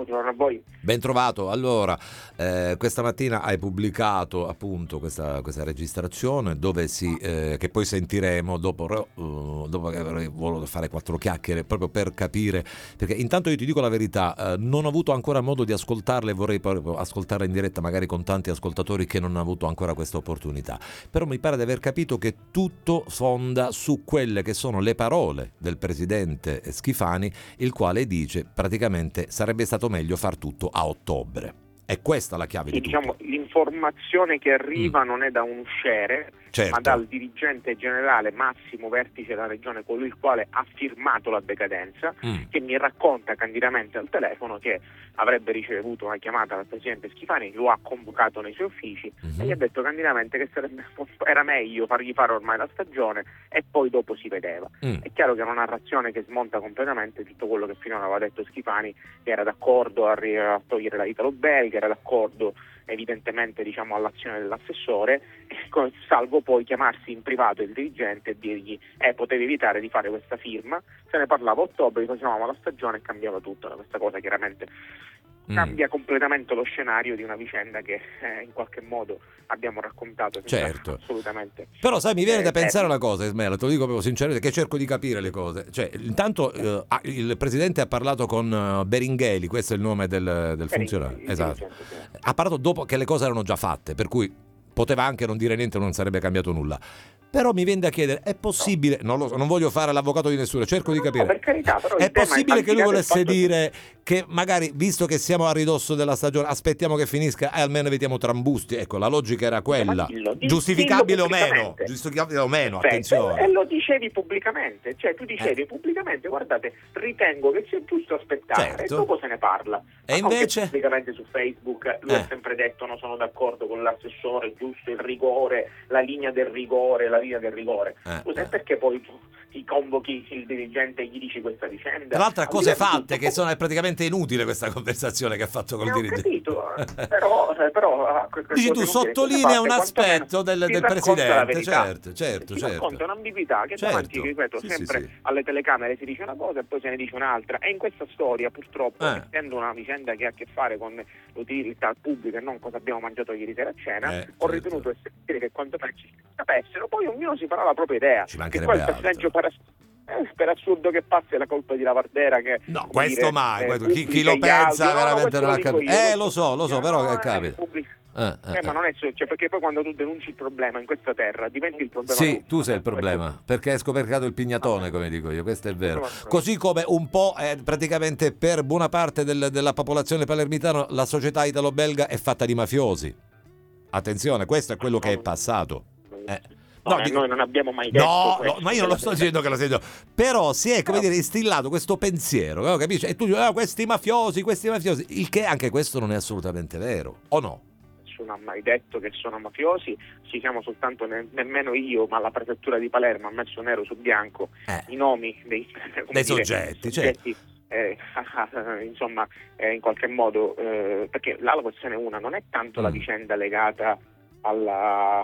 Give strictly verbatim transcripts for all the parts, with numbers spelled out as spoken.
Buongiorno a voi. Ben trovato. Allora, eh, questa mattina hai pubblicato appunto questa, questa registrazione dove si, eh, che poi sentiremo dopo, uh, dopo che avrei voluto fare quattro chiacchiere proprio per capire, perché intanto io ti dico la verità, eh, non ho avuto ancora modo di ascoltarle, vorrei proprio ascoltarla in diretta magari con tanti ascoltatori che non hanno avuto ancora questa opportunità, però mi pare di aver capito che tutto fonda su quelle che sono le parole del presidente Schifani, il quale dice praticamente sarebbe stato meglio far tutto a ottobre. È questa la chiave sì, di tutto. Diciamo, l'informazione che arriva mm. non è da un usciere, certo. ma dal dirigente generale massimo vertice della regione, colui il quale ha firmato la decadenza, mm. che mi racconta candidamente al telefono che avrebbe ricevuto una chiamata dal presidente Schifani, lo ha convocato nei suoi uffici mm-hmm. e gli ha detto candidamente che sarebbe, era meglio fargli fare ormai la stagione e poi dopo si vedeva. Mm. È chiaro che è una narrazione che smonta completamente tutto quello che finora aveva detto Schifani, che era d'accordo a, ri- a togliere la Italo Belga, era d'accordo evidentemente diciamo all'azione dell'assessore, salvo poi chiamarsi in privato il dirigente e dirgli eh potevi evitare di fare questa firma, se ne parlava a ottobre, facevamo la stagione e cambiava tutto. Questa cosa chiaramente mm. cambia completamente lo scenario di una vicenda che eh, in qualche modo abbiamo raccontato. Certo, assolutamente. Però sai, mi viene eh, da pensare eh, una cosa, Ismael, te lo dico proprio sinceramente, che cerco di capire le cose. Cioè, intanto eh, il presidente ha parlato con uh, Beringheli, questo è il nome del, del funzionario, esatto. Ha parlato dopo che le cose erano già fatte, per cui poteva anche non dire niente, non sarebbe cambiato nulla. Però mi viene da chiedere, è possibile, non lo so, non voglio fare l'avvocato di nessuno, cerco di capire, no, per carità, però è possibile è che lui volesse fatto... dire che magari, visto che siamo a ridosso della stagione, aspettiamo che finisca e almeno evitiamo trambusti? Ecco, la logica era quella, dillo, dillo, giustificabile dillo o meno, giustificabile o meno, Perfetto. attenzione. E lo dicevi pubblicamente, cioè tu dicevi eh. pubblicamente, guardate, ritengo che sia giusto aspettare, certo. e dopo se ne parla. E Ma invece? Pubblicamente su Facebook lui eh. ha sempre detto non sono d'accordo con l'assessore, giusto il rigore, la linea del rigore, la linea del rigore. Eh, Scusa, eh. perché poi tu ti convochi il dirigente e gli dici questa vicenda? Tra l'altro a cose fatte, tutto, che sono è praticamente inutile questa conversazione che ha fatto col eh, dirigente. Ho capito, però, però dici tu sottolinea un aspetto del, del presidente, certo, certo, si certo. racconta un'ambiguità che certo. davanti, ripeto, sì, sempre sì, sì. alle telecamere si dice una cosa e poi se ne dice un'altra, e in questa storia purtroppo, eh. essendo una vicenda che ha a che fare con l'utilità pubblica e non cosa abbiamo mangiato ieri sera a cena, eh, ho certo. ritenuto che quanto prima ci sapessero, poi ognuno si farà la propria idea. Ci che poi il passaggio para... eh, per assurdo che passi è la colpa di Lavardera che no, questo dire, mai, eh, questo, chi, chi lo altri, pensa no, veramente no, non ha lo capito. io, Eh, lo lo so, lo so, no, però no, che eh, capita. pubblic- Eh, eh, Eh, ma non è cioè, perché poi quando tu denunci il problema in questa terra diventi il problema. Sì, tu sei il problema, perché hai scopercato il pignatone, come dico io, questo è vero. Così come un po' eh, praticamente per buona parte del, della popolazione palermitana la società italo-belga è fatta di mafiosi. Attenzione, questo è quello che è passato. Eh. No, No, dico, noi non abbiamo mai detto no, questo, no, ma io non lo sto dicendo che lo sento, però si è, come no. dire, instillato questo pensiero, no? Capisci? E tu dici, ah, questi mafiosi, questi mafiosi, il che anche questo non è assolutamente vero, o no? Nessuno ha mai detto che sono mafiosi, ci siamo soltanto, ne- nemmeno io, ma la prefettura di Palermo ha messo nero su bianco eh. i nomi dei, dei dire, soggetti, soggetti certo. Eh, insomma, eh, in qualche modo, eh, perché la questione è una, non è tanto mm. la vicenda legata alla,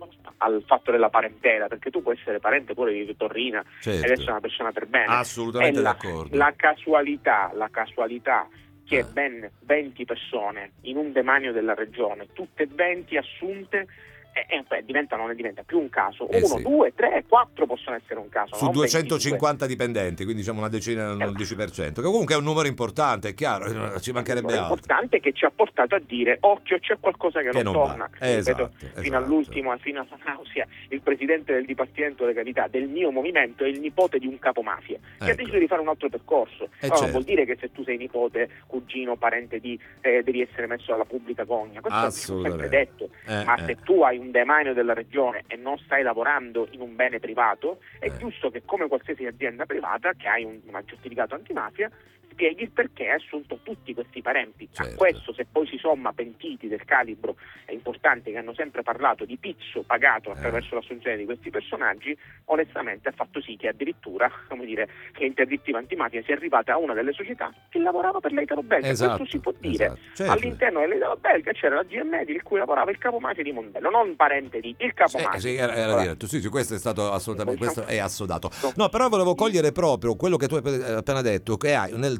al fatto della parentela, perché tu puoi essere parente pure di Torrina certo. ed essere una persona per bene. Assolutamente è la, d'accordo. La casualità, la casualità che eh. ben venti persone in un demanio della regione, tutte venti assunte, e, e beh, diventa, non ne diventa più un caso, eh uno, sì. due, tre, quattro possono essere un caso su duecentocinquanta dipendenti, quindi diciamo una decina, un undici per cento, che comunque è un numero importante, è chiaro, ci mancherebbe altro. È importante, che ci ha portato a dire occhio, c'è qualcosa che, che non, non torna. Eh, esatto, Ripeto, esatto. fino all'ultimo, fino alla nausea, il presidente del Dipartimento Legalità del mio movimento è il nipote di un capomafia che ecco. ha deciso di fare un altro percorso. Eh, allora, certo. non vuol dire che se tu sei nipote, cugino, parente di eh, devi essere messo alla pubblica gogna, questo l'ho sempre detto, eh, ma eh. se tu hai un demanio della regione e non stai lavorando in un bene privato, è eh. giusto che come qualsiasi azienda privata che hai un, un certificato antimafia spieghi il perché hai assunto tutti questi parenti. Certo. A questo, se poi si somma pentiti del calibro importante che hanno sempre parlato di pizzo pagato attraverso eh. l'assunzione di questi personaggi, onestamente ha fatto sì che addirittura, come dire, che interdittiva antimafia sia arrivata a una delle società che lavorava per l'Italo Belga. Esatto. Questo si può dire. Esatto. Certo. All'interno dell'Italo Belga c'era la G M E di cui lavorava il capomafia di Mondello, non parente di, il capomafia. Sì, sì, era, era diretto. Sì, sì, questo è stato assolutamente, questo è assodato. No, però volevo cogliere proprio quello che tu hai appena detto, che hai nel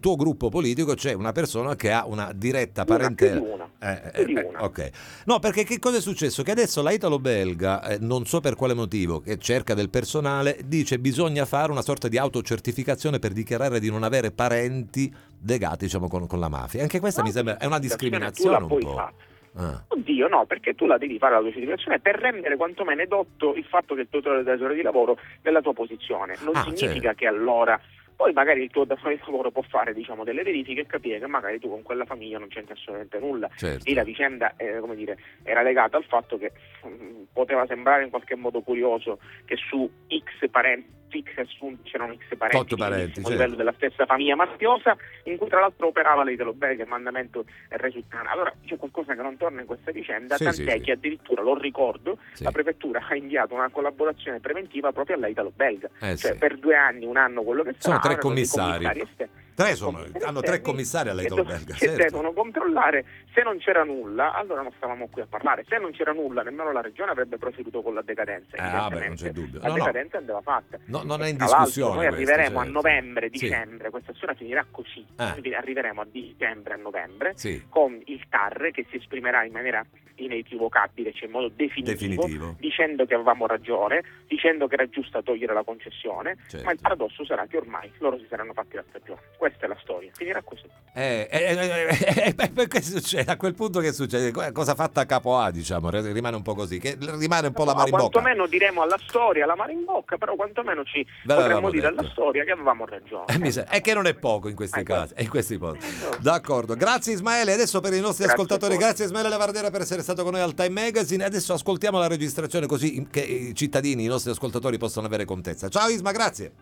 tuo gruppo politico c'è una persona che ha una diretta Una, parentela. più di una, Eh, più di eh, una. ok. No, perché che cosa è successo? Che adesso la italo-belga, eh, non so per quale motivo, che cerca del personale, dice bisogna fare una sorta di autocertificazione per dichiarare di non avere parenti legati, diciamo, con, con la mafia. Anche questa No, mi sembra è una tu discriminazione la un puoi po'. fare. Ah. Oddio, no, perché tu la devi fare la tua certificazione per rendere quantomeno edotto il fatto che il tuo datore di lavoro nella tua posizione. Non Ah, significa certo. che allora poi magari il tuo datore di lavoro può fare, diciamo, delle verifiche e capire che magari tu con quella famiglia non c'entri assolutamente nulla. Certo. Lì la vicenda, eh, come dire, era legata al fatto che mh, poteva sembrare in qualche modo curioso che su X parenti X su, c'erano X parenti, Otto parenti, a certo. livello della stessa famiglia mafiosa, in cui tra l'altro operava l'italo-belga, il mandamento è risultato. Allora c'è qualcosa che non torna in questa vicenda, Sì, tant'è sì, sì. che addirittura, lo ricordo, Sì. la prefettura ha inviato una collaborazione preventiva proprio all'italo-belga, Eh, cioè sì. per due anni, un anno, quello che Sono sarà, tre avranno dei commissari. commissari esterni. Tre sono, Commissari hanno tre esterni commissari che all'italo-belga, dov- che certo. devono controllare. Se non c'era nulla, allora non stavamo qui a parlare. Se non c'era nulla, nemmeno la regione avrebbe proceduto con la decadenza. Eh, vabbè, Evidentemente non c'è dubbio. la No, no. decadenza andava fatta. No, non è E in tra l'altro discussione noi questo, arriveremo a certo. novembre, Sì. dicembre, questa storia finirà così. Ah. Quindi arriveremo a dicembre, a novembre, Sì. con il T A R che si esprimerà in maniera inequivocabile, cioè in modo definitivo, Definitivo. dicendo che avevamo ragione, dicendo che era giusto togliere la concessione, Certo. ma il paradosso sarà che ormai loro si saranno fatti la stagione. Questa è la storia, finirà così. Eh, eh, eh, eh, eh, eh, che succede? A quel punto che succede? Cosa fatta a capo A, diciamo, rimane un po' così, che rimane un po' la No, mano in bocca. quantomeno diremo alla storia la mano in bocca, però quantomeno ci Ve potremmo l'avevamo dire detto. alla storia che avevamo ragione. Eh, mi sa- è che non è poco in questi Eh, casi, in questi posti. no. D'accordo, grazie Ismaele. Adesso per i nostri Grazie ascoltatori, a voi. grazie Ismaele Lavardera per essere stato con noi al Time Magazine. Adesso ascoltiamo la registrazione così che i cittadini, i nostri ascoltatori possano avere contezza. Ciao Isma, grazie.